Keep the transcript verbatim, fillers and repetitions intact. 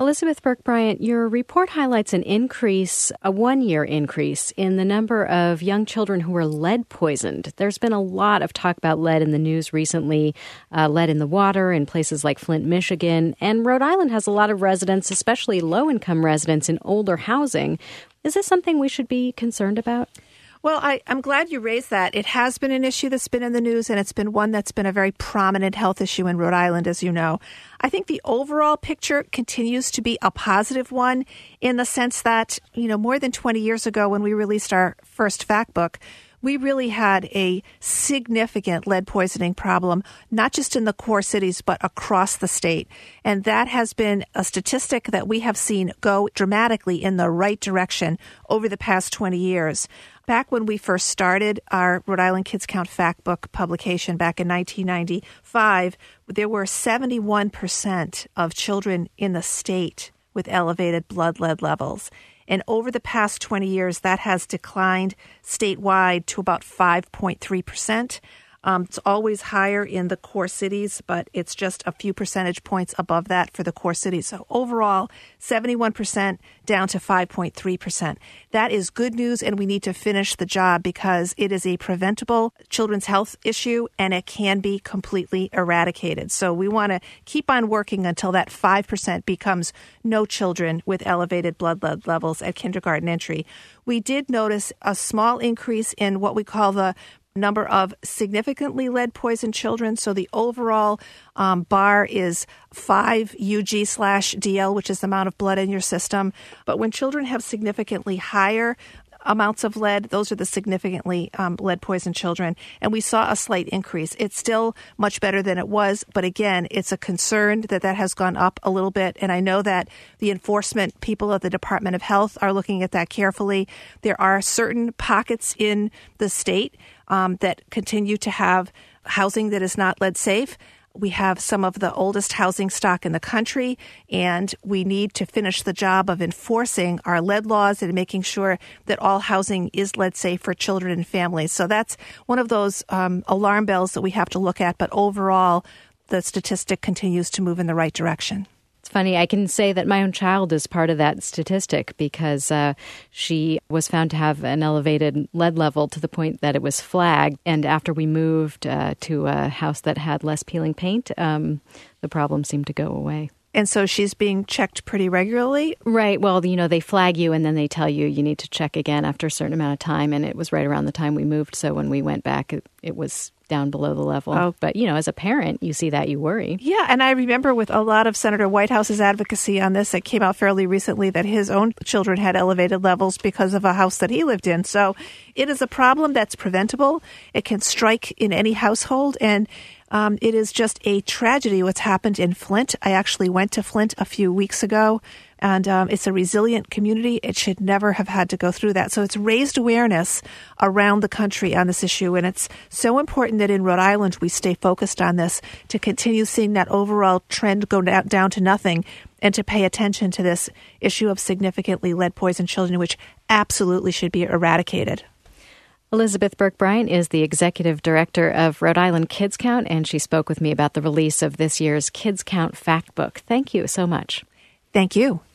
Elizabeth Burke-Bryant, your report highlights an increase, a one-year increase, in the number of young children who were lead poisoned. There's been a lot of talk about lead in the news recently, uh, lead in the water in places like Flint, Michigan. And Rhode Island has a lot of residents, especially low-income residents in older housing. Is this something we should be concerned about? Well, I, I'm glad you raised that. It has been an issue that's been in the news, and it's been one that's been a very prominent health issue in Rhode Island, as you know. I think the overall picture continues to be a positive one in the sense that, you know, more than twenty years ago when we released our first fact book, we really had a significant lead poisoning problem, not just in the core cities, but across the state. And that has been a statistic that we have seen go dramatically in the right direction over the past twenty years. Back when we first started our Rhode Island Kids Count Fact Book publication back in nineteen ninety-five, there were seventy-one percent of children in the state with elevated blood lead levels. And over the past twenty years, that has declined statewide to about five point three percent. Um, it's always higher in the core cities, but it's just a few percentage points above that for the core cities. So overall, seventy-one percent down to five point three percent. That is good news, and we need to finish the job because it is a preventable children's health issue, and it can be completely eradicated. So we want to keep on working until that five percent becomes no children with elevated blood lead levels at kindergarten entry. We did notice a small increase in what we call the number of significantly lead-poisoned children. So the overall um, bar is five U G slash D L, which is the amount of blood in your system. But when children have significantly higher amounts of lead, those are the significantly um, lead-poisoned children. And we saw a slight increase. It's still much better than it was. But again, it's a concern that that has gone up a little bit. And I know that the enforcement people at the Department of Health are looking at that carefully. There are certain pockets in the state Um, that continue to have housing that is not lead safe. We have some of the oldest housing stock in the country, and we need to finish the job of enforcing our lead laws and making sure that all housing is lead safe for children and families. So that's one of those um, alarm bells that we have to look at. But overall, the statistic continues to move in the right direction. It's funny, I can say that my own child is part of that statistic because uh, she was found to have an elevated lead level to the point that it was flagged. And after we moved uh, to a house that had less peeling paint, um, the problem seemed to go away. And so she's being checked pretty regularly? Right. Well, you know, they flag you and then they tell you you need to check again after a certain amount of time. And it was right around the time we moved. So when we went back, it, it was down below the level. Oh. But, you know, as a parent, you see that, you worry. Yeah, and I remember with a lot of Senator Whitehouse's advocacy on this, it came out fairly recently that his own children had elevated levels because of a house that he lived in. So it is a problem that's preventable. It can strike in any household, and um, it is just a tragedy what's happened in Flint. I actually went to Flint a few weeks ago. And um, it's a resilient community. It should never have had to go through that. So it's raised awareness around the country on this issue. And it's so important that in Rhode Island we stay focused on this to continue seeing that overall trend go down, down to nothing and to pay attention to this issue of significantly lead-poisoned children, which absolutely should be eradicated. Elizabeth Burke-Bryant is the executive director of Rhode Island Kids Count, and she spoke with me about the release of this year's Kids Count Fact Book. Thank you so much. Thank you.